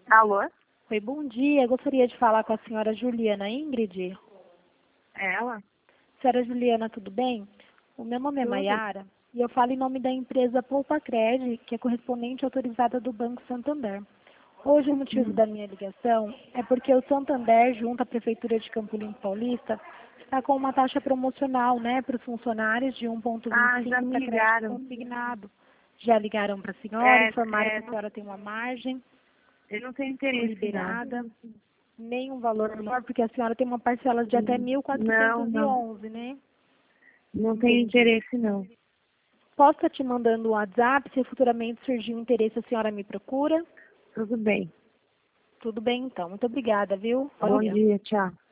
Alô? Oi, bom dia. Gostaria de falar com a senhora Juliana Ingrid. Ela? Senhora Juliana, tudo bem? O meu nome é Tudo. Maiara e eu falo em nome da empresa Poupa-Cred, que é correspondente autorizada do Banco Santander. Hoje o motivo da minha ligação é porque o Santander, junto à Prefeitura de Campo Limpo Paulista, está com uma taxa promocional, para os funcionários de Já 1,25 me para crédito ligaram. consignado. Já ligaram para a senhora, informaram que a Não, senhora tem uma margem eu não tenho interesse, não. liberada, nenhum valor menor, porque a senhora tem uma parcela de até Não. 1.411, né? Não tenho Entendi. interesse, não. Posso estar te mandando um WhatsApp, se futuramente surgir um interesse, a senhora me procura? Tudo bem. Tudo bem, então. Muito obrigada, viu? Bom Bom dia. dia, tchau.